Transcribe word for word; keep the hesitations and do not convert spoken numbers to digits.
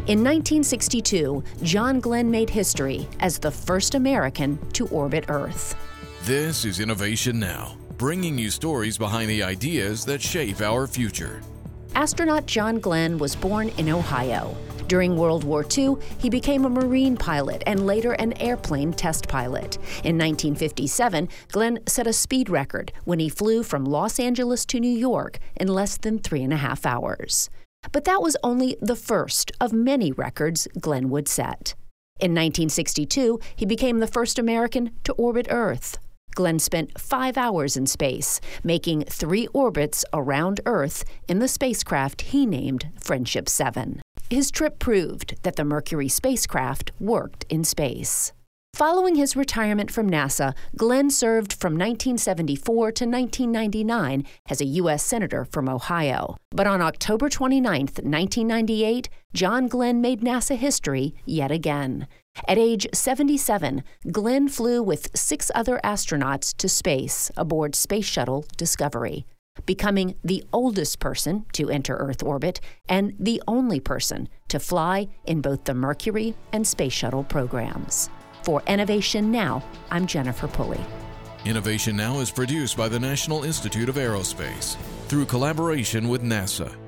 In nineteen sixty-two, John Glenn made history as the first American to orbit Earth. This is Innovation Now, bringing you stories behind the ideas that shape our future. Astronaut John Glenn was born in Ohio. During World War Two, he became a Marine pilot and later an airplane test pilot. In nineteen fifty-seven, Glenn set a speed record when he flew from Los Angeles to New York in less than three and a half hours. But that was only the first of many records Glenn would set. In nineteen sixty-two, he became the first American to orbit Earth. Glenn spent five hours in space, making three orbits around Earth in the spacecraft he named Friendship seven. His trip proved that the Mercury spacecraft worked in space. Following his retirement from NASA, Glenn served from nineteen seventy-four to nineteen ninety-nine as a U S Senator from Ohio. But on October twenty-ninth, nineteen ninety-eight, John Glenn made NASA history yet again. At age seventy-seven, Glenn flew with six other astronauts to space aboard Space Shuttle Discovery, becoming the oldest person to enter Earth orbit and the only person to fly in both the Mercury and Space Shuttle programs. For Innovation Now, I'm Jennifer Pulley. Innovation Now is produced by the National Institute of Aerospace through collaboration with NASA.